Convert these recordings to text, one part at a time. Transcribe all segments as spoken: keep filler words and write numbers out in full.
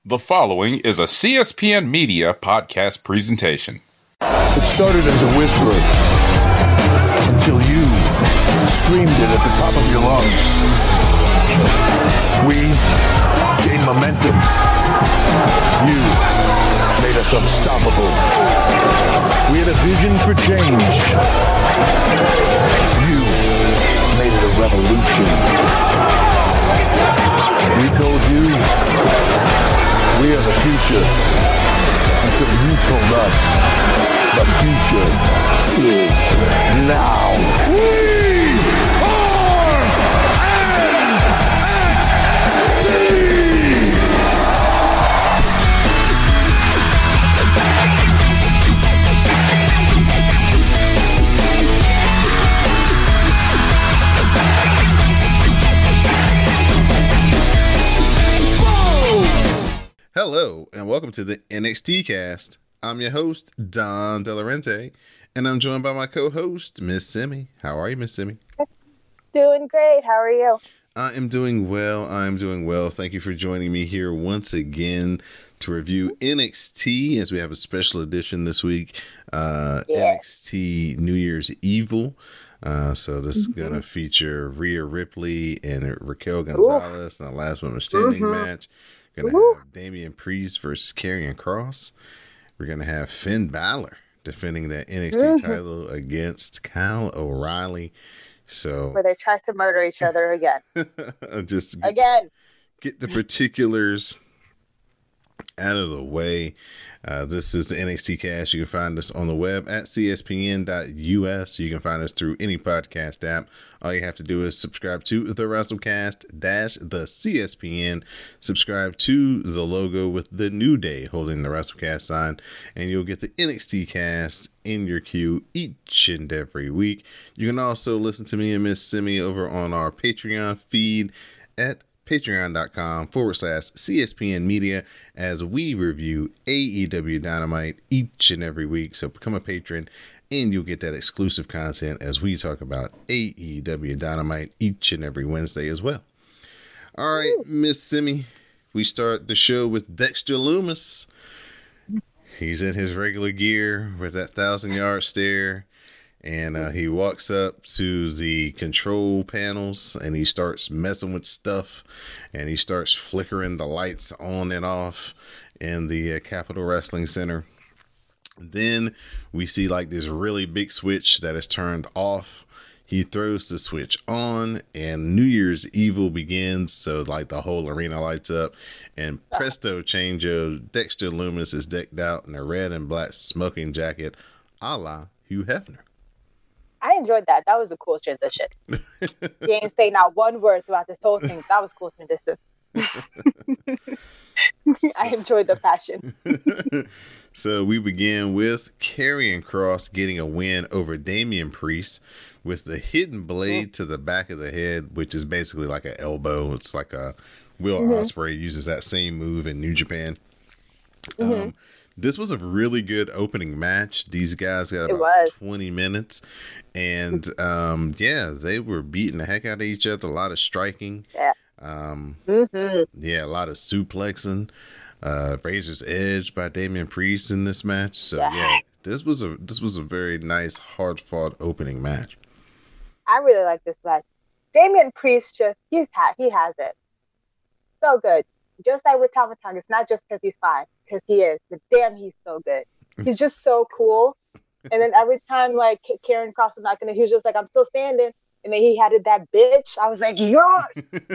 The following is a C S P N Media podcast presentation. It started as a whisper until you screamed it at the top of your lungs. We gained momentum. You made us unstoppable. We had a vision for change. You made it a revolution. We told you we are the future until you told us the future is now. We are N X T! Hello, and welcome to the N X T cast. I'm your host, Don Delarente, and I'm joined by my co-host, Miss Simi. How are you, Miss Simi? Doing great. How are you? I am doing well. I am doing well. Thank you for joining me here once again to review N X T, as we have a special edition this week, uh, yeah. N X T New Year's Evil. Uh, so this mm-hmm. is going to feature Rhea Ripley and Raquel Gonzalez in the last one standing mm-hmm. match. We're going to have Damian Priest versus Karrion Kross. We're going to have Finn Balor defending that N X T mm-hmm. title against Kyle O'Reilly. So where they try to murder each other again. Just get, again. Get the particulars out of the way. Uh, this is the N X T cast. You can find us on the web at C S P N dot U S. You can find us through any podcast app. All you have to do is subscribe to the WrestleCast dash the C S P N. Subscribe to the logo with the New Day holding the WrestleCast sign, and you'll get the N X T cast in your queue each and every week. You can also listen to me and Miss Simi over on our Patreon feed at patreon.com forward slash CSPN Media as we review A E W Dynamite each and every week. So become a patron and you'll get that exclusive content as we talk about A E W Dynamite each and every Wednesday as well. All right, Miss Simi, we start the show with Dexter Lumis. He's in his regular gear with that thousand yard stare. And uh, he walks up to the control panels and he starts messing with stuff and he starts flickering the lights on and off in the uh, Capitol Wrestling Center. Then we see like this really big switch that is turned off. He throws the switch on and New Year's Evil begins. So like the whole arena lights up and presto changeo, Dexter Lumis is decked out in a red and black smoking jacket a la Hugh Hefner. I enjoyed that. That was a cool transition. He ain't say not one word throughout this whole thing. That was cool transition. I enjoyed the passion. So we begin with Karrion Kross getting a win over Damian Priest with the hidden blade mm-hmm. to the back of the head, which is basically like an elbow. It's like a Will mm-hmm. Ospreay uses that same move in New Japan. Mm-hmm. Um, This was a really good opening match. These guys got about twenty minutes. And, um, yeah, they were beating the heck out of each other. A lot of striking. Yeah. Um, mm-hmm. Yeah, a lot of suplexing. Uh, Razor's Edge by Damian Priest in this match. So, yeah. yeah, this was a this was a very nice, hard-fought opening match. I really like this match. Damian Priest just, he's ha- he has it. So good. Just like with Tama Tonga, it's not just because he's fine, because he is, but damn, he's so good. He's just so cool. And then every time, like, Karrion Kross was not going to, he was just like, I'm still standing. And then he had it, that bitch. I was like, yes!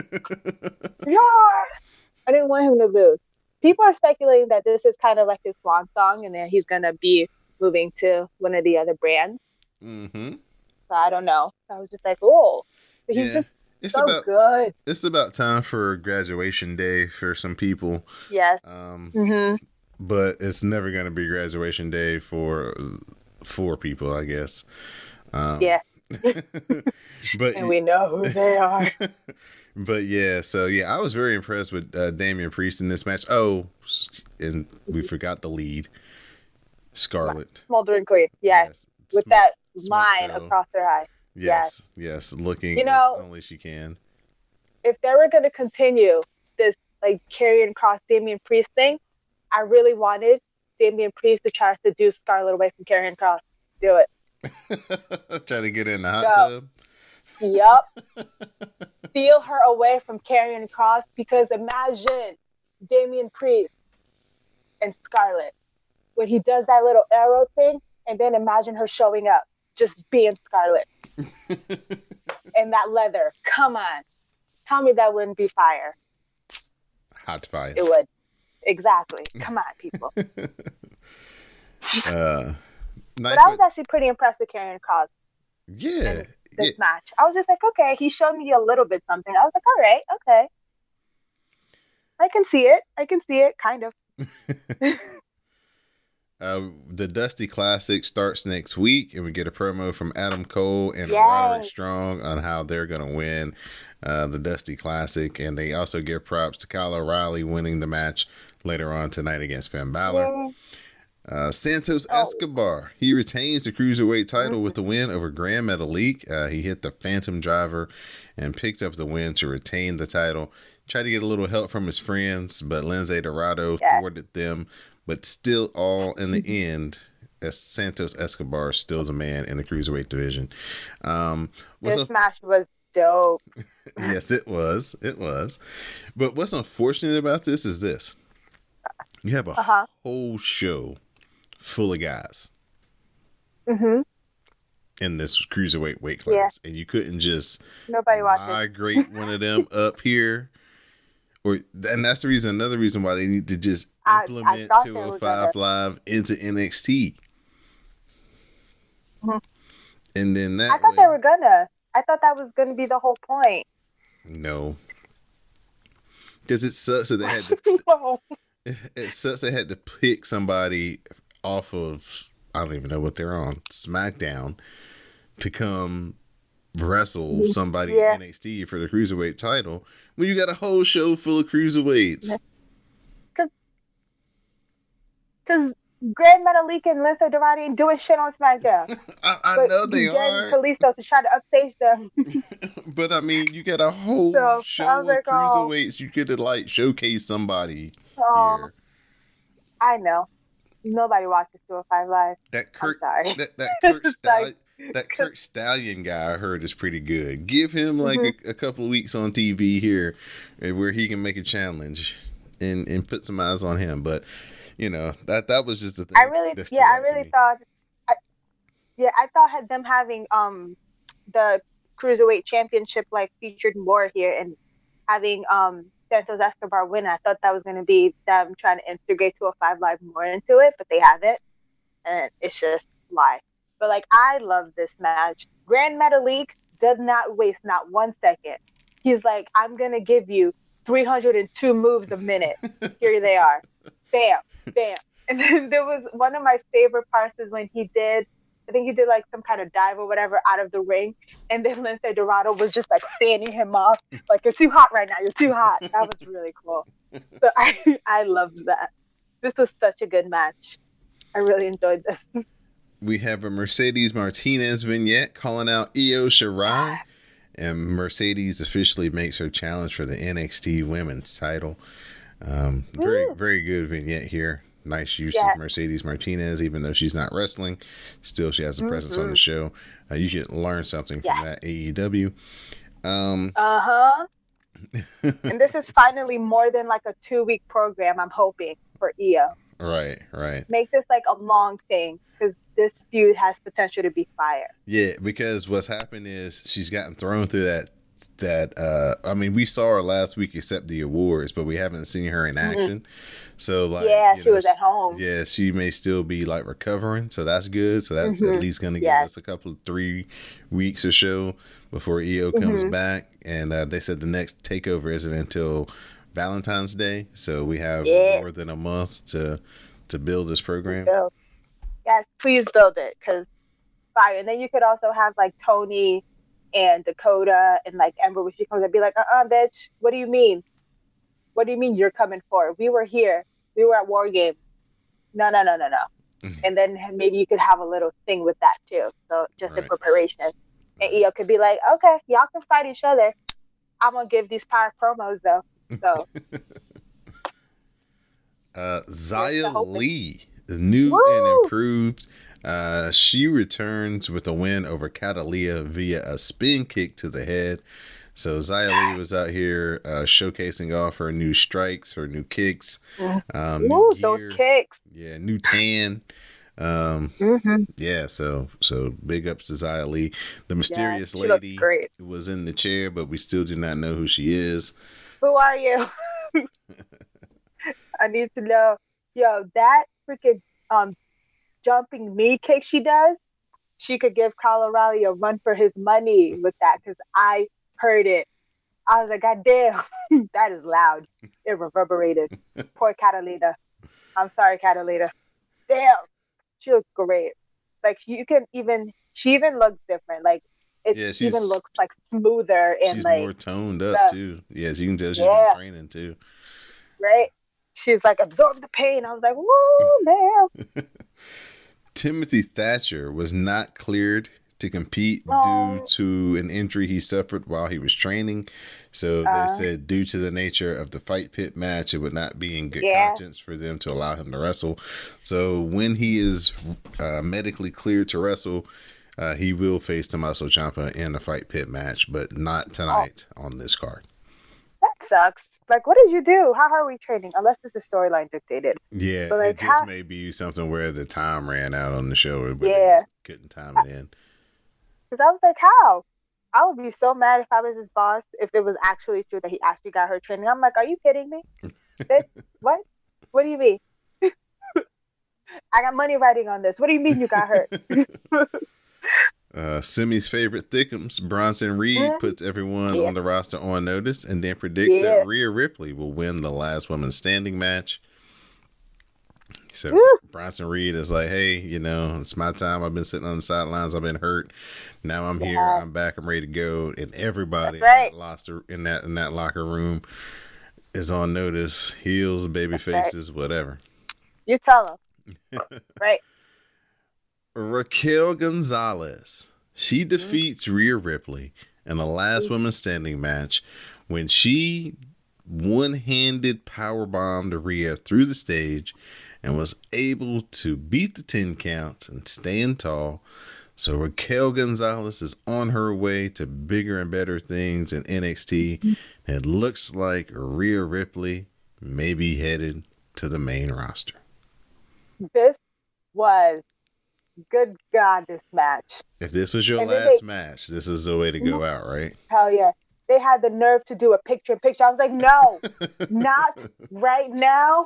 Yes! I didn't want him to lose. People are speculating that this is kind of like his swan song, and then he's going to be moving to one of the other brands. Mm-hmm. So I don't know. I was just like, oh. But he's yeah. just It's so about good. It's about time for graduation day for some people. Yes. Um, mm-hmm. But it's never going to be graduation day for four people, I guess. Um, yeah. but and we know who they are. But yeah, so yeah, I was very impressed with uh, Damian Priest in this match. Oh, and we forgot the lead, Scarlett. Smoldering Queen. Yes. yes. With Sm- that line show. Across her eye. Yes, yes, yes, looking you know, as only she can. If they were going to continue this like Karrion Kross, Damian Priest thing, I really wanted Damian Priest to try to seduce Scarlett away from Karrion Kross. Do it. Try to get in the hot Go. tub. Yup. Steal her away from Karrion Kross, because imagine Damian Priest and Scarlett when he does that little arrow thing, and then imagine her showing up just being Scarlett and that leather. Come on, tell me that wouldn't be fire. Hot fire. It would. Exactly. Come on, people. uh, nice But I was with, actually pretty impressed with Karrion Kross yeah, in this yeah. match. I was just like, okay, he showed me a little bit something. I was like, all right, okay. I can see it. I can see it, kind of. Uh, the Dusty Classic starts next week, and we get a promo from Adam Cole and Yay. Roderick Strong on how they're going to win uh, the Dusty Classic. And they also give props to Kyle O'Reilly winning the match later on tonight against Finn Balor. Yeah. Uh, Santos Oh. Escobar, he retains the Cruiserweight title Mm-hmm. with the win over Grand Metalik. Uh, he hit the Phantom Driver and picked up the win to retain the title. Tried to get a little help from his friends, but Lindsay Dorado Yeah. thwarted them. But still, all in the end, as Santos Escobar is still the man in the Cruiserweight division. Um, what's This un- match was dope. yes, it was. It was. But what's unfortunate about this is this. You have a Uh-huh. whole show full of guys Mm-hmm. in this Cruiserweight weight class. And you couldn't just Nobody watched it. migrate one of them up here. Or and that's the reason, another reason why they need to just I- I implement thought they two oh were five gonna- Live into N X T. Mhm. And then that I thought way, they were gonna. I thought that was gonna be the whole point. no. Because it sucks that they had to No. it sucks they had to pick somebody off of, I don't even know what they're on, SmackDown, to come wrestle somebody Yeah. in N X T for the Cruiserweight title when you got a whole show full of Cruiserweights. Because Grand Metalik and Lindsay Dorado ain't doing shit on SmackDown. I, I But know they you get are, Kalisto to try to upstage them. but I mean, you got a whole So, show I was of like, oh. Cruiserweights. You could have like showcased somebody Oh, here. I know. Nobody watches two oh five Live. That I'm Kurt, sorry. that that Kurt It's Stallion, like- that Kurt Stallion guy I heard is pretty good. Give him like Mm-hmm. a, a couple of weeks on T V here, uh, where he can make a challenge and and put some eyes on him. But you know that that was just the thing. I really, that stood yeah, I out to really me. thought, I, yeah, I thought had them having um the Cruiserweight Championship like featured more here and having um Santos Escobar win. I thought that was going to be them trying to integrate two oh five Live more into it, but they haven't, and it's just live. But like, I love this match. Grand Metalik does not waste not one second. He's like, I'm gonna give you three hundred two moves a minute. Here they are. Bam, bam. And then there was one of my favorite parts is when he did, I think he did like some kind of dive or whatever out of the ring. And then Lindsay Dorado was just like fanning him off. Like, you're too hot right now. You're too hot. That was really cool. So I, I loved that. This was such a good match. I really enjoyed this. We have a Mercedes Martinez vignette calling out Io Shirai, and Mercedes officially makes her challenge for the N X T Women's title. Um, very, Woo. very good vignette here. Nice use Yeah. of Mercedes Martinez, even though she's not wrestling. Still, she has a presence on the show. Uh, you can learn something from Yeah. that A E W. Um, Uh-huh. And this is finally more than like a two-week program, I'm hoping, for Io. right, right. Make this like a long thing, because this feud has potential to be fire. Yeah, because what's happened is she's gotten thrown through that that uh I mean, we saw her last week except the awards, but we haven't seen her in action. So like, Yeah, you she know, was at home. Yeah, she may still be like recovering, so that's good. So that's Mhm. at least going to Yes. give us a couple of three weeks or so before Io comes Mhm. back. And uh, they said the next takeover isn't until Valentine's Day, so we have Yeah. more than a month to to build this program. Build. Yes, please build it, because fire. And then you could also have like Tony and Dakota and like Ember when she comes and be like, uh-uh, bitch, what do you mean? What do you mean you're coming for? We were here. We were at War Games. No, no, no, no, no. Mhm. And then maybe you could have a little thing with that too. So just in Right. preparation. And Io could be like, okay, y'all can fight each other. I'm going to give these power promos though. So Uh, We're Xia still hoping. Li, new Woo! and improved. Uh, she returns with a win over Catalia via a spin kick to the head. So Xia Li was out here uh, showcasing off her new strikes, her new kicks, um, new Woo, those gear, kicks. yeah, new tan. Um, Mm-hmm. yeah, so so big ups to Xia Li. The mysterious she looks lady great. who was in the chair, but we still do not know who she is. Who are you? I need to know. Yo, that freaking um jumping knee kick she does, she could give Kyle O'Reilly a run for his money with that, because I heard it. I was like, God damn, that is loud. It reverberated. Poor Catalina. I'm sorry, Catalina. Damn. She looks great. Like, you can even, she even looks different. Like, it Yeah, she's- even looks like smoother and She's like, more toned up the- too. Yes, you can tell she's Yeah. been training too. right? She's like, absorb the pain. I was like, woo, man. Timothy Thatcher was not cleared to compete Oh. due to an injury he suffered while he was training. So Uh. they said due to the nature of the fight pit match, it would not be in good Yeah. conscience for them to allow him to wrestle. So when he is uh, medically cleared to wrestle, uh, he will face Tommaso Ciampa in a fight pit match, but not tonight on this card. That sucks. Like, what did you do? How are we training? Unless it's the storyline dictated. Yeah, But, like, it just how- may be something where the time ran out on the show, but Yeah. they just couldn't time it in. Because I was like, how? I would be so mad if I was his boss if it was actually true that he actually got her training. I'm like, are you kidding me? Bitch, what? What do you mean? I got money writing on this. What do you mean you got hurt? Uh, Simi's favorite thickums, Bronson Reed, Mhm. puts everyone Yeah. on the roster on notice and then predicts Yeah. that Rhea Ripley will win the last woman standing match. So Woo. Bronson Reed is like, hey, you know, it's my time. I've been sitting on the sidelines. I've been hurt. Now I'm here. Yeah. I'm back. I'm ready to go. And everybody That's right. in, that loster, in that in that locker room is on notice. Heels, baby That's right. faces, whatever. You tell him. That's right. Raquel Gonzalez. She Mm-hmm. defeats Rhea Ripley in the last woman standing match when she one-handed powerbombed Rhea through the stage and was able to beat the ten count and stand tall. So Raquel Gonzalez is on her way to bigger and better things in N X T. And it looks like Rhea Ripley may be headed to the main roster. This was, good God, this match. If this was your And then last they- match, this is the way to go out, right? Hell yeah. They had the nerve to do a picture in picture. I was like, no, not right now.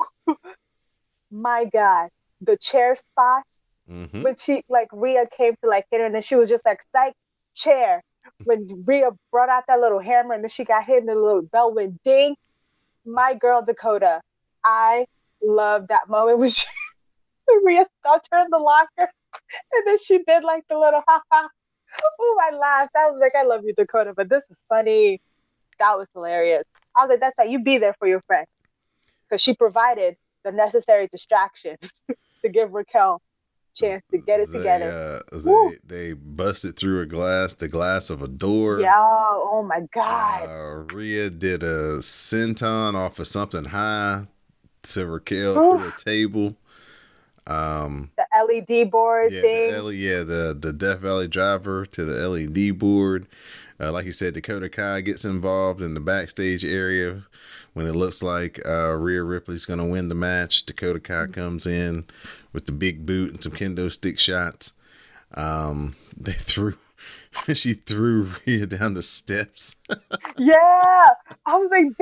My God. The chair spot. Mm-hmm. When she, like, Rhea came to, like, hit her, and then she was just like, psych, chair. When Rhea brought out that little hammer, and then she got hit, and the little bell went ding. My girl, Dakota, I love that moment when she, when Rhea stopped her in the locker, and then she did, like, the little ha-ha. Oh, I laughed. I was like, I love you, Dakota, but this is funny. That was hilarious. I was like, that's right. You be there for your friend. Because she provided the necessary distraction to give Raquel a chance to get it they, together. Uh, Woo. they, they busted through a glass, the glass of a door. Yeah. Oh, my God. Uh, Rhea did a senton off of something high to Raquel Oof. through a table. Um, The L E D board yeah, thing. the L- yeah, the the Death Valley driver to the L E D board. Uh, like you said, Dakota Kai gets involved in the backstage area when it looks like uh, Rhea Ripley's going to win the match. Dakota Kai comes in with the big boot and some kendo stick shots. Um, they threw, she threw Rhea down the steps. Yeah. I was like,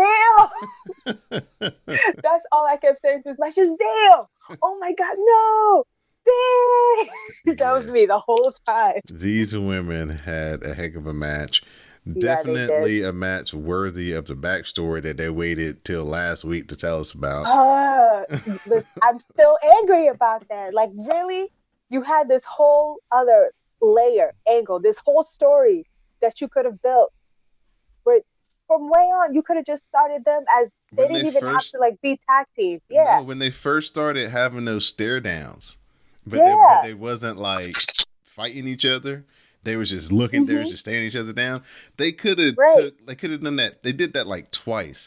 damn. That's all I kept saying to this match is damn. Oh, my God, no. Dang. That was Yeah. me the whole time. These women had a heck of a match. they Definitely a match worthy of the backstory that they waited till last week to tell us about. Uh, listen, I'm still angry about that. Like, really? You had this whole other layer, angle, this whole story that you could have built. Where from way on, you could have just started them as they When didn't they even have first- to like be tag teams. Yeah. No, when they first started having those stare downs, but, Yeah. they, but they wasn't like fighting each other. They was just looking. They was Mhm. just staring each other down. They could have Right. took. They could have done that. They did that like twice,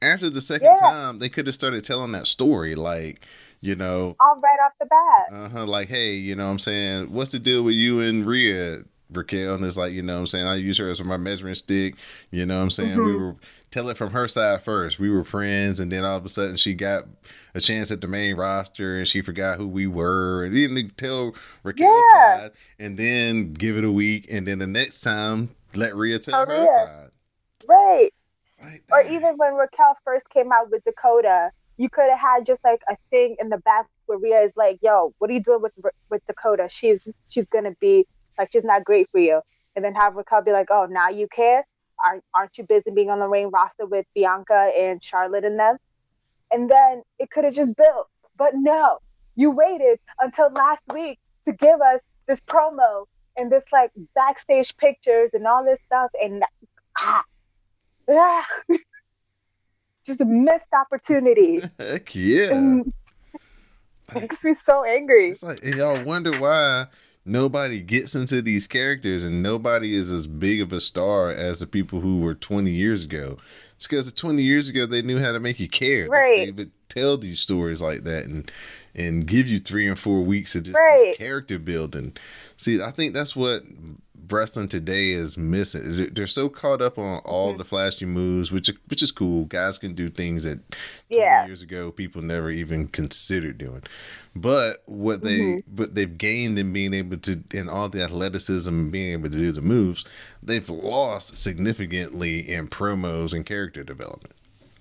after the second Yeah. time, they could have started telling that story, like, you know, All right off the bat. uh-huh, like, hey, you know what I'm saying, what's the deal with you and Rhea, Raquel? And it's like, you know what I'm saying, I use her as my measuring stick, you know what I'm saying, Mm-hmm. we were, tell it from her side first, we were friends, and then all of a sudden she got a chance at the main roster, and she forgot who we were, and then tell Raquel's Yeah. side, and then give it a week, and then the next time, let Rhea tell Tell her Rhea. side. Right. Like, Or even when Raquel first came out with Dakota, you could have had just like a thing in the back where Rhea is like, yo, what are you doing with with Dakota? She's she's gonna be like, she's not great for you. And then have Raquel be like, oh, now you care? Aren't aren't you busy being on the main roster with Bianca and Charlotte and them? And then it could have just built. But no, you waited until last week to give us this promo and this like backstage pictures and all this stuff, and ah, ah just a missed opportunity. Heck yeah. And it makes me so angry. It's like, and y'all wonder why nobody gets into these characters and nobody is as big of a star as the people who were twenty years ago. It's because twenty years ago they knew how to make you care. Right. They, they would tell these stories like that and and give you three and four weeks of just Right. this character building. See, I think that's what wrestling today is missing. They're- They're so caught up on all Mm-hmm. the flashy moves, which which is cool. Guys can do things that twenty Yeah. years ago people never even considered doing. But what they Mm-hmm. but they've gained in being able to, in all the athleticism and being able to do the moves, they've lost significantly in promos and character development.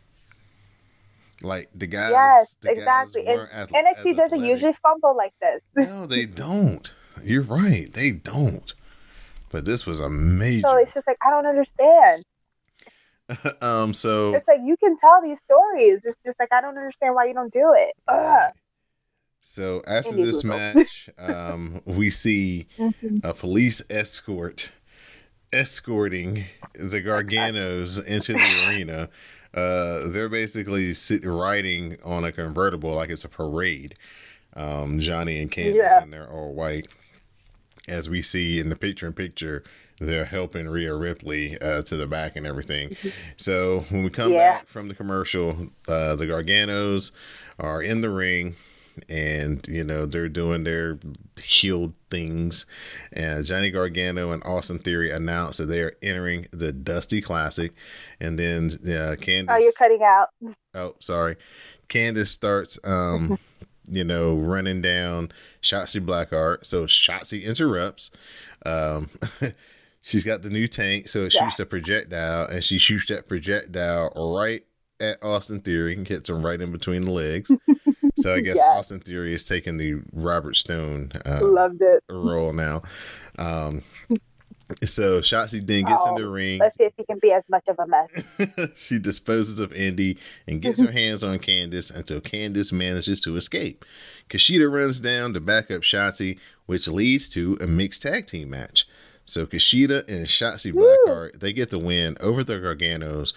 Like the guys, Yes, the guys exactly. And weren't ath- N X T as doesn't athletic. usually fumble like this. No, they don't. You're right, they don't. But this was a major. So it's just like, I don't understand. um. So It's like, you can tell these stories. It's just like, I don't understand why you don't do it. Ugh. So after Indie this Boozle. match, um, we see Mhm. a police escort escorting the Garganos into the arena. Uh, they're basically sit, riding on a convertible like it's a parade. Um, Johnny and Candice Yeah. in their all white. As we see in the picture-in-picture, they're helping Rhea Ripley uh, to the back and everything. So when we come Yeah. back from the commercial, uh, the Garganos are in the ring. And, you know, they're doing their heel things. And Johnny Gargano and Austin Theory announced that they are entering the Dusty Classic. And then uh, Candice... Oh, you're cutting out. Oh, sorry. Candice starts, um, you know, running down Shotzi Blackheart. So Shotzi interrupts. Um, she's got the new tank, so it Yeah. shoots a projectile. And she shoots that projectile right at Austin Theory and hits him right in between the legs. So I guess Yeah. Austin Theory is taking the Robert Stone uh, Loved it. role now. Um, so Shotzi then gets in Oh, the ring. Let's see if he can be as much of a mess. She disposes of Indy and gets her hands on Candice until Candice manages to escape. Kushida runs down to back up Shotzi, which leads to a mixed tag team match. So Kushida and Shotzi Blackheart, they get the win over the Garganos.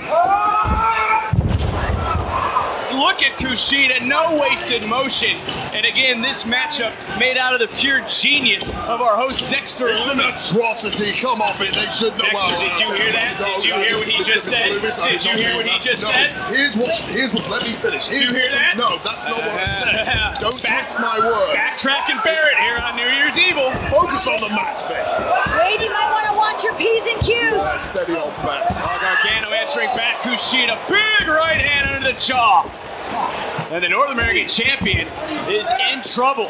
Look at Kushida, no wasted motion. And again, this matchup made out of the pure genius of our host Dexter It's an Loomis. atrocity. Come off it. They should know. Dexter, did you hear that? No, Did you no, hear what he Mister just said? Loomis, I Did you don't hear mean what he that. just No. said? Here's what. Here's what. Let me finish. Here's Did you hear what's- that? No, that's not what I said. Uh, Don't back- twist my words. Backtrack and Barrett here on New Year's Evil. Focus on the match, babe. Wade, you might want to watch your P's and Q's. Steady on back. Oh, Gargano entering back. Kushida, big right hand under the jaw. And the North American champion is in trouble.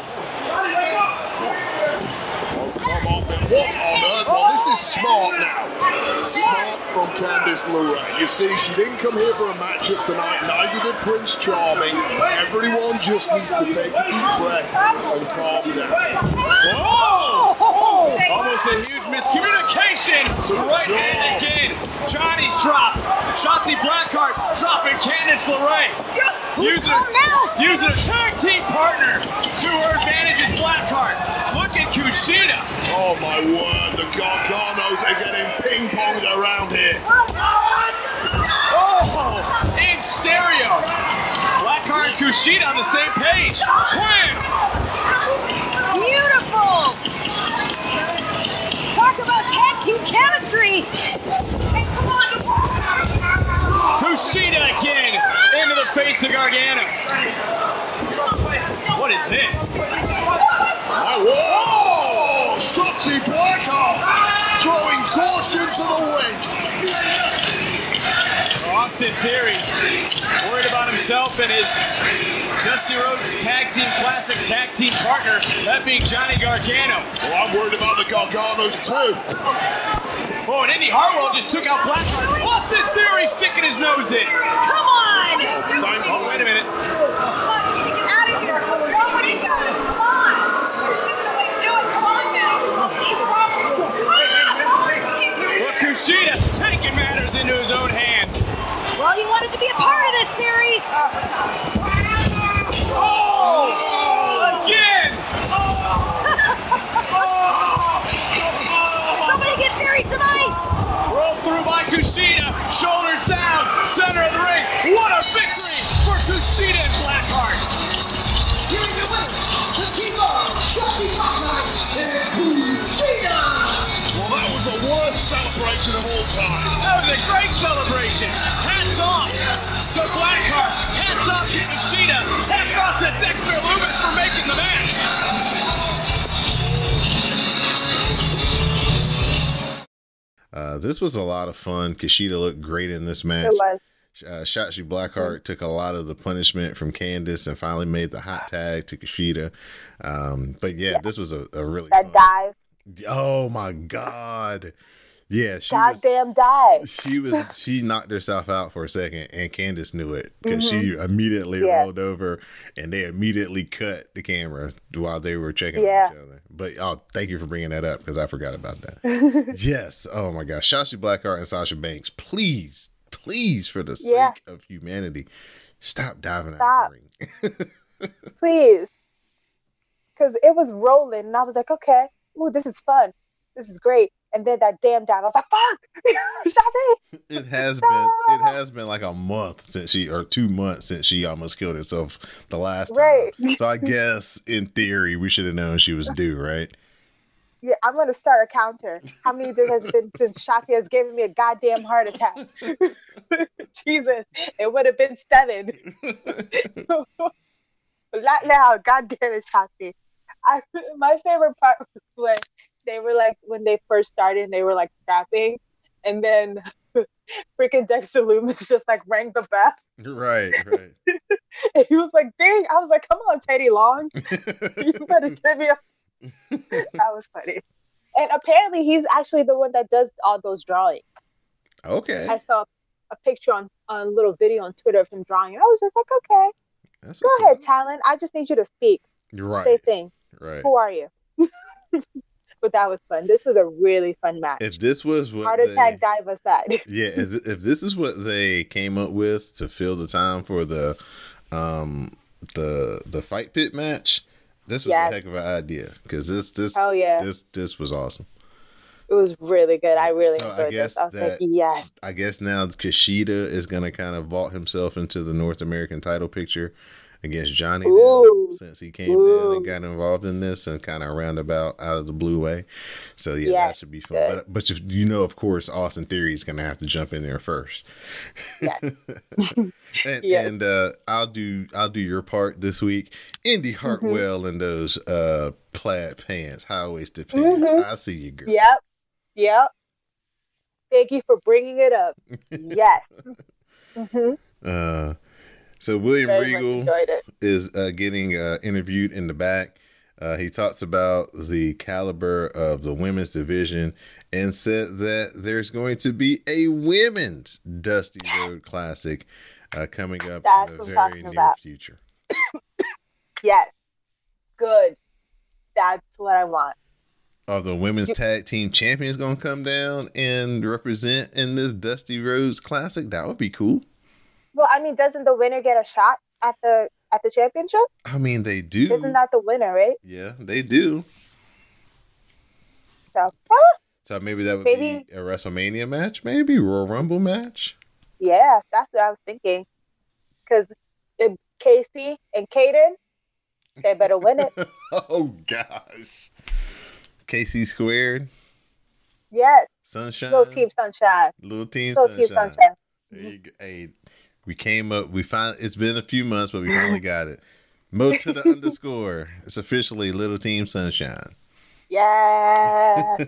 Oh, come off it. What on earth? Well, this is smart now. Smart from Candice LeRae. You see, she didn't come here for a matchup tonight. Neither did Prince Charming. Everyone just needs to take a deep breath and calm down. Whoa! Almost a huge miscommunication. To the Right jaw. hand again. Johnny's drop. Shotzi Blackheart dropping Candice LeRae. Using calm now? a, using a tag team partner to her advantage is Blackheart. Look at Kushida. Oh my word, the Garganos are getting ping-ponged around here. Oh, in stereo. Blackheart and Kushida on the same page. Wham! Beautiful. Talk about tag team chemistry. Kushida again into the face of Gargano. What is this? Whoa! Shotzi Blackheart throwing caution to the wind. Austin Theory worried about himself and his Dusty Rhodes Tag Team Classic Tag Team partner, that being Johnny Gargano. Well, I'm worried about the Garganos too. Oh, and Indy Hartwell just took out Blackheart. Austin Theory sticking his nose in. Come on! Thank Oh, wait a minute. Come on, you need to get out of here. Nobody does. Come on. This is the way to do it. Come on now. Well, Kushida taking matters into his own hands. Well, you wanted to be a part of this, Theory. Oh! Again! Somebody get Theory some ice. Rolled through by Kushida. Shoulders down. Center of the ring. What a victory for Kushida and Blackheart. Here are your winners, the team of Shotzi Blackheart and Kushida. Well, that was the worst celebration of all time. That was a great celebration. Hats off to Blackheart. Hats off to Kushida. Hats off to Dexter Lumis for making the match. Uh, this was a lot of fun. Kushida looked great in this match. It was. Uh, Shotzi Blackheart took a lot of the punishment from Candice and finally made the hot tag to Kushida. Um, but yeah, yeah, this was a, a really that fun. dive. Oh my God. Yeah, she Goddamn was, dive. She was she knocked herself out for a second, and Candice knew it because Mm-hmm. she immediately Yeah. rolled over, and they immediately cut the camera while they were checking Yeah. on each other. But oh, thank you for bringing that up because I forgot about that. Yes. Oh my gosh, Shotzi Blackheart and Sasha Banks, please, please, for the Yeah. sake of humanity, stop diving Stop. out of the ring. Please. Because it was rolling, and I was like, okay, ooh, this is fun. This is great. And then that damn dive, I was like, fuck! Shotzi! It has been it has been like a month since she or two months since she almost killed herself the last time. Right. So I guess in theory we should have known she was due, right? Yeah, I'm going to start a counter. How many days has it been since Shotzi has given me a goddamn heart attack? Jesus, it would have been seven. But not now. God damn it, Shotzi. I, my favorite part was when they were like, when they first started, they were like scrapping, and then freaking Dexter Lumis just like rang the bell. Right, right. And he was like, dang. I was like, come on, Teddy Long. You better give me a. That was funny. And apparently he's actually the one that does all those drawings. Okay. I saw a picture on, on a little video on Twitter of him drawing, and I was just like, okay, That's go what's ahead, up. Talon. I just need you to speak. You're right. Say thing. Right. Who are you? But that was fun. This was a really fun match. If this was what Heart they, attack dive aside. yeah, if, if this is what they came up with to fill the time for the um the the fight pit match, this was Yes. a heck of an idea because this this Oh yeah, this this was awesome. it was really good. I really So I enjoyed guess this. I was that- like, yes, I guess now Kushida is going to kind of vault himself into the North American title picture against Johnny now, Ooh. since he came in Ooh. and got involved in this and kind of roundabout out of the blue way. So yeah, Yeah, that should be fun. good. But but you, you know, of course, Austin Theory is going to have to jump in there first. yes. and Yes. and uh, I'll do I'll do your part this week. Indy Mm-hmm. Hartwell in those uh, plaid pants, high waisted pants. Mhm. I see you, girl. Yep, yep. Thank you for bringing it up. Yes. hmm Uh, so William Very much Regal enjoyed it. is uh, getting uh, interviewed in the back. Uh, he talks about the caliber of the women's division and said that there's going to be a women's Dusty Road Classic uh, coming up That's in the what I'm very talking near about. future. Yes. Good. That's what I want. Are the women's tag team champions going to come down and represent in this Dusty Rhodes Classic? That would be cool. Well, I mean, doesn't the winner get a shot at the at the championship? I mean, they do. Isn't that the winner, right? Yeah, they do. So, huh? So maybe that would Maybe- be a WrestleMania match, maybe Royal Rumble match. Yeah, that's what I was thinking. Because Casey and Kaden, they better win it. Oh gosh, K C squared, Yes. Sunshine, Little Team Sunshine. Little Team Little Sunshine. Team Sunshine. you go. Hey, we came up. We find it's been a few months, but we finally got it. Mo to the underscore. It's officially Little Team Sunshine. Yeah.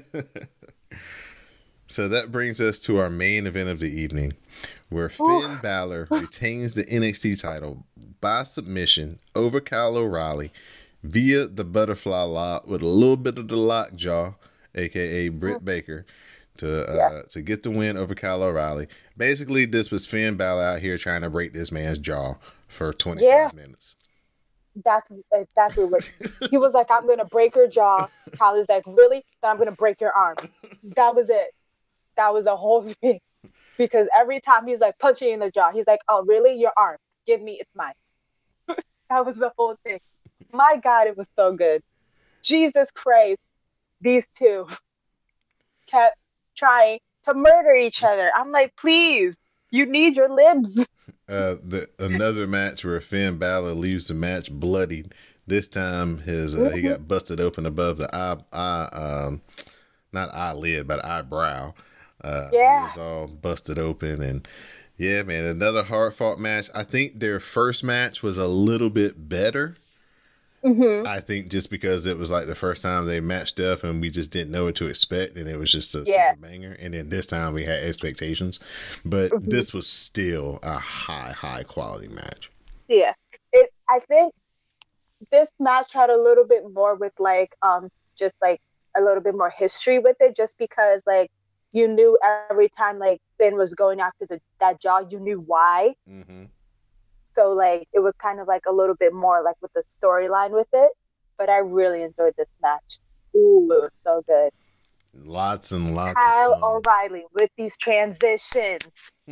So that brings us to our main event of the evening, where Finn Oof. Balor retains the N X T title by submission over Kyle O'Reilly via the butterfly lock with a little bit of the lockjaw, aka Britt Baker, to uh, Yeah. to get the win over Kyle O'Reilly. Basically, this was Finn Balor out here trying to break this man's jaw for twenty-five Yeah. minutes. That's exactly what he was like. I'm gonna break your jaw. Kylie's like, really? Then I'm gonna break your arm. That was it. That was the whole thing. Because every time he's like punching in the jaw, he's like, oh, really? Your arm. Give me, it's mine. That was the whole thing. My God, it was so good. Jesus Christ. These two kept trying to murder each other. I'm like, please, you need your libs. Uh, the another match where Finn Balor leaves the match bloodied. This time, his uh, he got busted open above the eye, eye um, not eyelid, but eyebrow. Uh, Yeah. He was all busted open, and yeah, man, another hard fought match. I think their first match was a little bit better. Mm-hmm. I think just because it was like the first time they matched up, and we just didn't know what to expect, and it was just a Yeah. super banger. And then this time we had expectations, but Mhm. this was still a high, high quality match. Yeah. It. I think this match had a little bit more with like, um, just like a little bit more history with it, just because like you knew every time like Finn was going after the that jaw, you knew why. Mm-hmm. So like it was kind of like a little bit more like with the storyline with it. But I really enjoyed this match. Ooh, it was so good. Lots and lots Kyle of fun. O'Reilly with these transitions.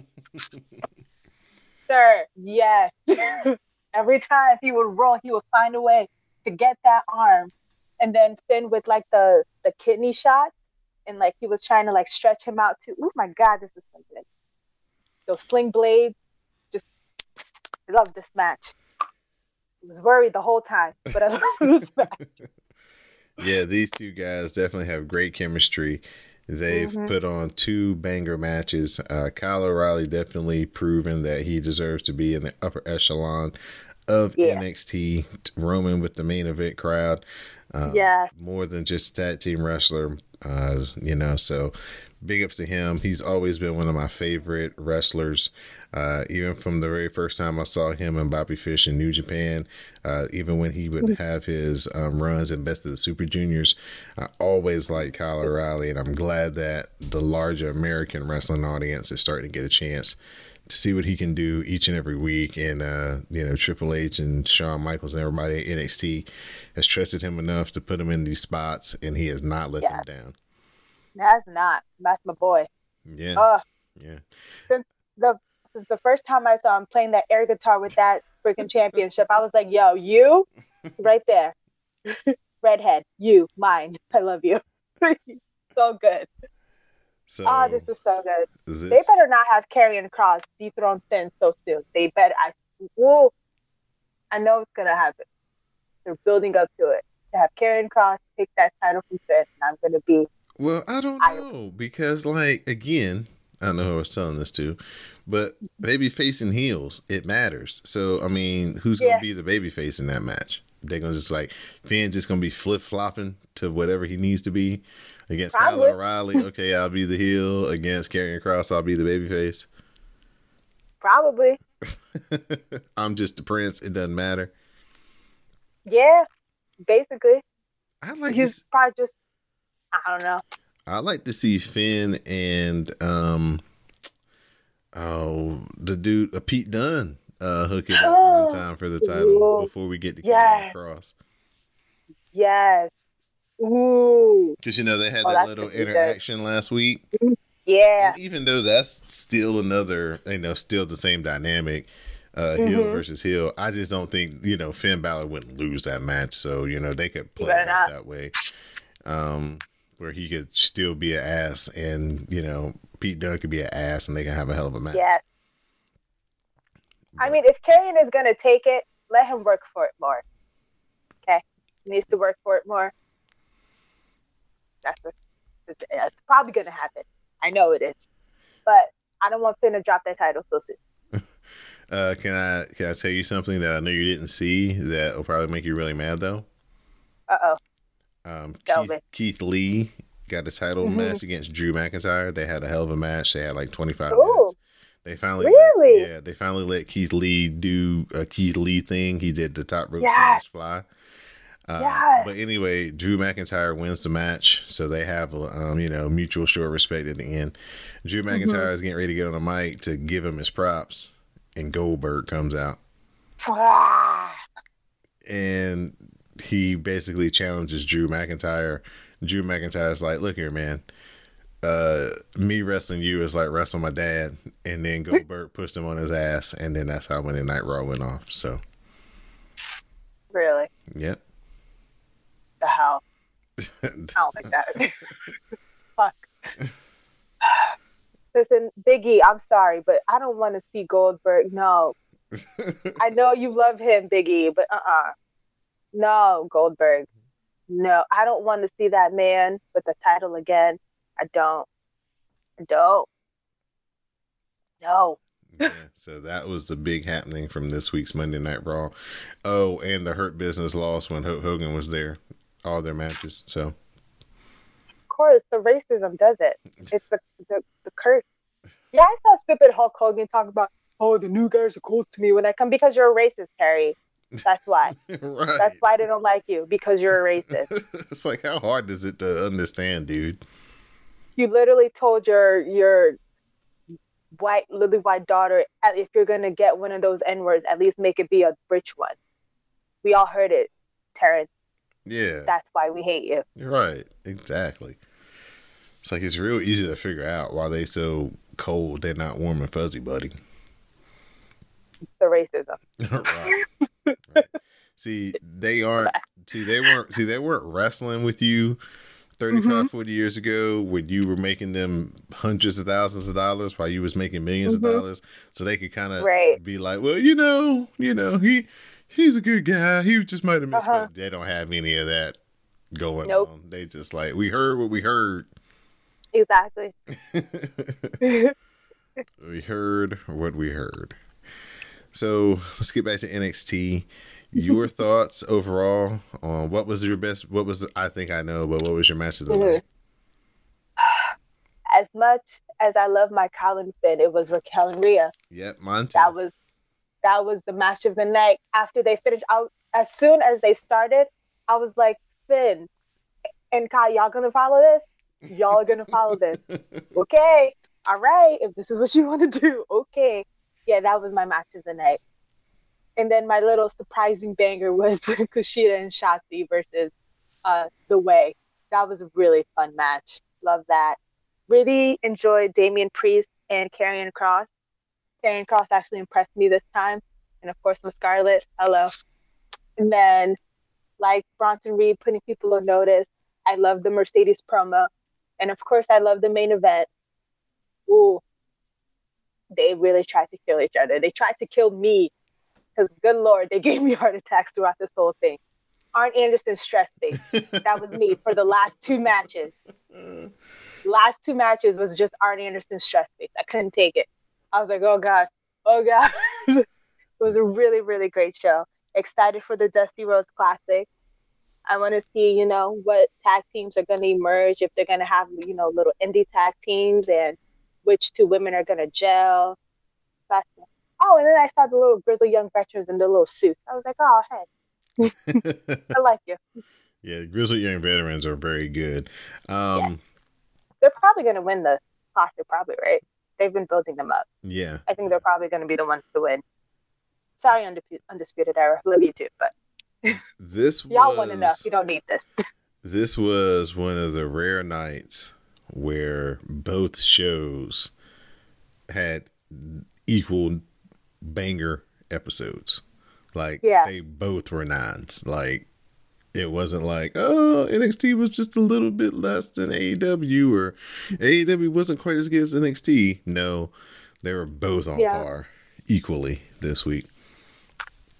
Sir, yes. Every time he would roll, he would find a way to get that arm. And then Finn with like the, the kidney shot. And like he was trying to like stretch him out too. Oh my God, this was so good. Those sling blades. Just I love this match. I was worried the whole time, but I love this match. Yeah, these two guys definitely have great chemistry. They've Mhm. put on two banger matches. Uh, Kyle O'Reilly definitely proven that he deserves to be in the upper echelon of Yeah. N X T, roaming with the main event crowd. Uh, Yes. More than just a tag team wrestler, uh, you know, so big ups to him. He's always been one of my favorite wrestlers. Uh, even from the very first time I saw him and Bobby Fish in New Japan, uh, even when he would have his um, runs in Best of the Super Juniors, I always liked Kyle O'Reilly, and I'm glad that the larger American wrestling audience is starting to get a chance to see what he can do each and every week. And, uh, you know, Triple H and Shawn Michaels and everybody at N X T has trusted him enough to put him in these spots, and he has not let Yeah. them down. That's not. That's my boy. Yeah. Oh, Yeah. since the since the first time I saw him playing that air guitar with that freaking championship, I was like, yo, you right there. Redhead, you, mine. I love you. So good. So Ah, this is so good. this, They better not have Karrion Kross dethrone Finn so soon. They better. I, whoa, I know it's gonna happen. They're building up to it. To have Karrion Kross take that title from Finn, and I'm gonna be. well, I don't I- know because, like, again, I don't know who I was telling this to, but baby facing heels, it matters. So, I mean, who's Yeah. gonna be the baby face in that match? They're gonna just like Finn just gonna be flip flopping to whatever he needs to be against Kyle Probably. O'Reilly. Okay, I'll be the heel. Against Karrion Kross, I'll be the baby face. Probably. I'm just the prince. It doesn't matter. Yeah, basically. I like He's this. probably just, I don't know. I like to see Finn and um oh the dude uh, Pete Dunne uh hook it up one time for the title Ooh. before we get to Yes. Karrion Kross. Yes. Ooh. Because you know they had Oh, that that's little gonna be good. interaction last week. Yeah. And even though that's still another, you know, still the same dynamic, uh heel Mhm. versus heel, I just don't think, you know, Finn Balor wouldn't lose that match. So, you know, they could play better it out not. that way. Um where he could still be an ass and, you know, Pete Dunne could be an ass and they can have a hell of a match. Yes. I mean, if Karrion is going to take it, let him work for it more. Okay? He needs to work for it more. That's what, it's, it's probably going to happen. I know it is. But I don't want Finn to drop that title so soon. Uh, can I can I tell you something that I know you didn't see that will probably make you really mad though? Uh oh. Um, Tell Keith, me. Keith Lee got a title Mhm. match against Drew McIntyre. They had a hell of a match. They had like twenty-five Ooh. minutes. They finally Really? let, yeah, they finally let Keith Lee do a Keith Lee thing. He did the top rope Yes. Spanish fly. Uh, Yes. But anyway, Drew McIntyre wins the match, so they have um, you know, mutual show of respect at the end. Drew McIntyre Mhm. is getting ready to get on the mic to give him his props, and Goldberg comes out. Ah. And he basically challenges Drew McIntyre. Drew McIntyre's like, look here, man. Uh, me wrestling you is like wrestling my dad. And then Goldberg pushed him on his ass. And then that's how Monday Night Raw went off. So, Really? yep. The hell? I don't like that. Fuck. Listen, Biggie, I'm sorry, but I don't want to see Goldberg. No. I know you love him, Biggie, but uh-uh. No, Goldberg. No, I don't want to see that man with the title again. I don't. I don't. No. Yeah, so that was the big happening from this week's Monday Night Raw. Oh, and the Hurt Business lost when Hulk Hogan was there. All their matches. So, Of course, the racism does it. It's the, the, the curse. Yeah, I saw stupid Hulk Hogan talk about, oh, the new guys are cool to me when I come, because you're a racist, Terry. That's why. right. That's why they don't like you, because you're a racist. It's like, how hard is it to understand, dude? You literally told your your white, lily white daughter, if you're going to get one of those N-words, at least make it be a rich one. We all heard it, Terrence. Yeah. That's why we hate you. You're right. Exactly. It's like it's real easy to figure out why they so cold, they're not warm and fuzzy, buddy. The racism. right. right. See, they aren't. See, they weren't. See, they weren't wrestling with you thirty-five, Mhm. forty years ago when you were making them hundreds of thousands of dollars while you was making 1000000s Mhm. of dollars. So they could kind of Right. be like, well, you know, you know, he he's a good guy. He just might have missed. Uh-huh. But they don't have any of that going Nope. on. They just like, we heard what we heard. Exactly. We heard what we heard. So let's get back to N X T. Your thoughts overall on what was your best? What was the, I think I know, but what was your match of the Mhm. night? As much as I love my Colin Finn, it was Raquel and Rhea. Yep, mine too. That was that was the match of the night. After they finished out, as soon as they started, I was like, Finn and Kai, y'all gonna follow this? Y'all are gonna follow this. Okay. All right. If this is what you want to do, okay. Yeah, that was my match of the night. And then my little surprising banger was Kushida and Shotzi versus uh, The Way. That was a really fun match. Love that. Really enjoyed Damian Priest and Karrion Kross. Karrion Kross actually impressed me this time. And of course, I'm Scarlett. Hello. And then, like Bronson Reed putting people on notice, I love the Mercedes promo. And of course, I love the main event. Ooh, they really tried to kill each other. They tried to kill me. Because, good Lord, they gave me heart attacks throughout this whole thing. Arn Anderson stressed me. That was me for the last two matches. Last two matches was just Arn Anderson stress face. I couldn't take it. I was like, oh God, oh God. It was a really, really great show. Excited for the Dusty Rhodes Classic. I want to see, you know, what tag teams are going to emerge, if they're going to have, you know, little indie tag teams, and which two women are going to gel. That's, oh, and then I saw the little grizzly young veterans in the little suits. I was like, oh, hey, I like you. Yeah, Grizzly Young Veterans are very good. Um, Yeah. They're probably going to win the Classic, probably, right? They've been building them up. yeah. I think they're probably going to be the ones to win. Sorry, Undisputed, Undisputed Era. Love you too, but This y'all was, want enough. You don't need this. This was one of the rare nights where both shows had equal banger episodes. Like, Yeah. they both were nines. Like, it wasn't like, oh, N X T was just a little bit less than A E W, or A E W wasn't quite as good as N X T. No, they were both on Yeah. par equally this week.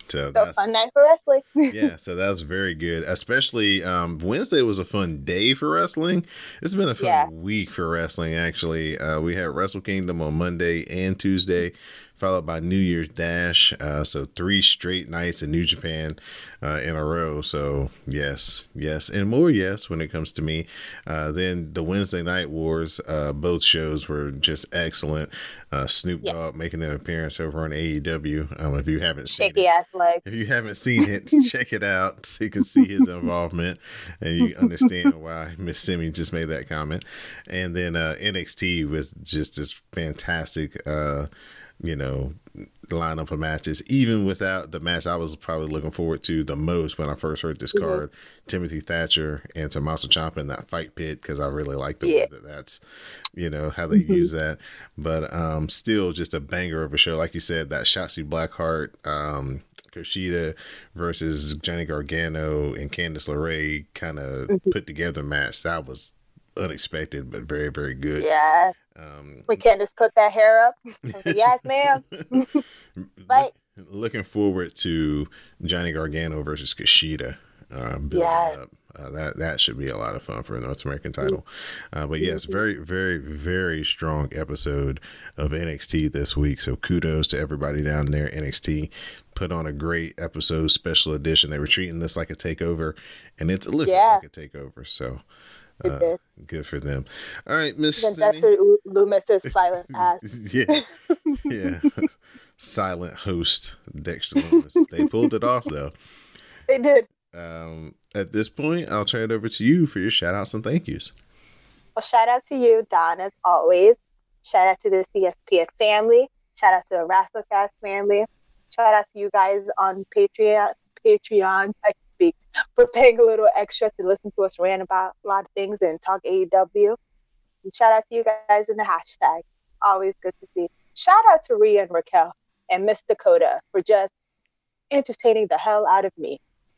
So, So that's fun night for wrestling. yeah, so that was very good. Especially um, Wednesday was a fun day for wrestling. It's been a fun Yeah. week for wrestling, actually. Uh, we had Wrestle Kingdom on Monday and Tuesday, followed by New Year's Dash. Uh, so three straight nights in New Japan uh, in a row. So yes, yes, and more yes when it comes to me. Uh, then the Wednesday Night Wars, uh, both shows were just excellent. Uh, Snoop Yeah. Dogg making an appearance over on A E W. Um, if you haven't seen Shaky it, ass leg. if you haven't seen it, check it out so you can see his involvement and you understand why Miss Simi just made that comment. And then uh, N X T with just this fantastic, uh, you know, lineup of matches. Even without the match I was probably looking forward to the most when I first heard this Mhm. card, Timothy Thatcher and Tommaso Ciampa in that fight pit, because I really like the Yeah. way that that's, you know, how they Mhm. use that. But um, still just a banger of a show. Like you said, that Shotzi Blackheart, um, Kushida versus Johnny Gargano and Candice LeRae kind of Mhm. put together match. That was unexpected, but very, very good. Yeah. Um, We can't just put that hair up. I was like, yes, ma'am. But Look- looking forward to Johnny Gargano versus Kushida. Uh, building Yes. up. Uh, that that should be a lot of fun for a North American title. Uh, but yes, very, very, very strong episode of N X T this week. So kudos to everybody down there. N X T put on a great episode, special edition. They were treating this like a takeover, and it delivered Yeah. like a takeover. So It uh, did. good for them. All right, Miss Then Simi. Dexter Loomis's silent ass. Yeah, yeah. Silent host Dexter Loomis. They pulled it off though. They did. Um, at this point, I'll turn it over to you for your shout outs and thank yous. Well, shout out to you, Don, as always. Shout out to the C S P N family. Shout out to the WrestleCast family. Shout out to you guys on Patreon. Patreon, I can speak, for paying a little extra to listen to us rant about a lot of things and talk A E W. And shout out to you guys in the hashtag. Always good to see. Shout out to Rhea and Raquel and Miss Dakota for just entertaining the hell out of me.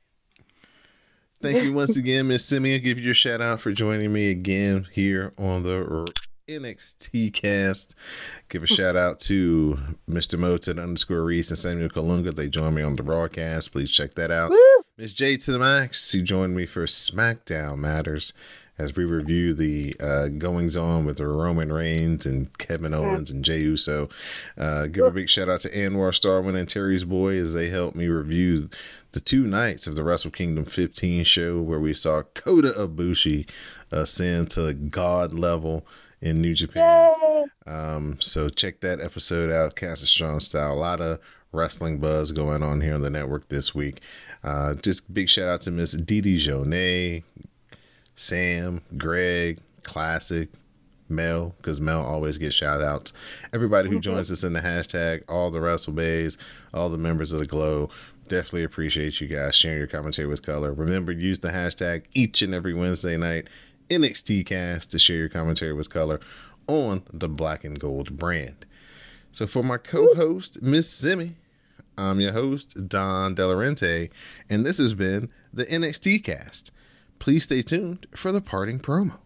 Thank you once again, Miss Simeon. Give you your shout out for joining me again here on the N X T cast. Give a shout out to Mister Moten underscore Reese and Samuel Kalunga. They joined me on the broadcast. Please check that out. Woo! Miss J to the Max, who joined me for SmackDown Matters as we review the uh, goings on with Roman Reigns and Kevin Owens and Jey Uso. Uh, give a big shout out to Anwar Starwin and Terry's Boy as they helped me review the two nights of the Wrestle Kingdom fifteen show where we saw Kota Ibushi ascend to God level in New Japan. Yay! Um, so check that episode out, Castle Strong Style. A lot of wrestling buzz going on here on the network this week. Uh, just big shout out to Miss Didi Jonay, Sam, Greg, Classic, Mel, because Mel always gets shout outs. Everybody who joins us in the hashtag, all the Wrestle Bays, all the members of the Glow. Definitely appreciate you guys sharing your commentary with color. Remember, use the hashtag each and every Wednesday night, N X T cast, to share your commentary with color on the Black and Gold brand. So for my co-host, Miss Simi, I'm your host, Don Delarente, and this has been the N X T cast. Please stay tuned for the parting promo.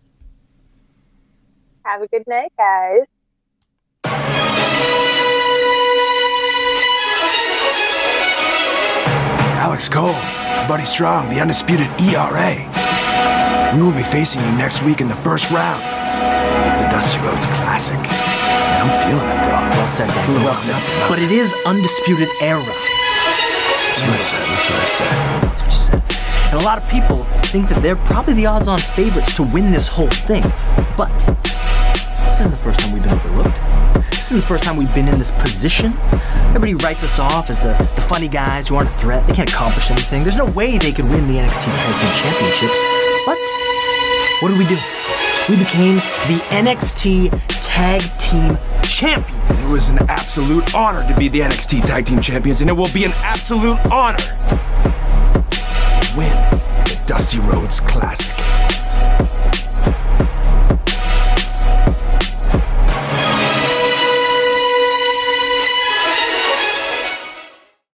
Have a good night, guys. Alex Cole, Buddy Strong, the undisputed E R A. We will be facing you next week in the first round. The Dusty Rhodes Classic. And I'm feeling it, bro. Well said, Daniel. Well said. But it is Undisputed Era. That's what I said. That's what I said. That's what you said. And a lot of people think that they're probably the odds-on favorites to win this whole thing. But this isn't the first time we've been overlooked. This isn't the first time we've been in this position. Everybody writes us off as the, the funny guys who aren't a threat. They can't accomplish anything. There's no way they could win the N X T Tag Team Championships. But what did we do? We became the N X T Tag Team Champions. It was an absolute honor to be the N X T Tag Team Champions, and it will be an absolute honor to win the Dusty Rhodes Classic.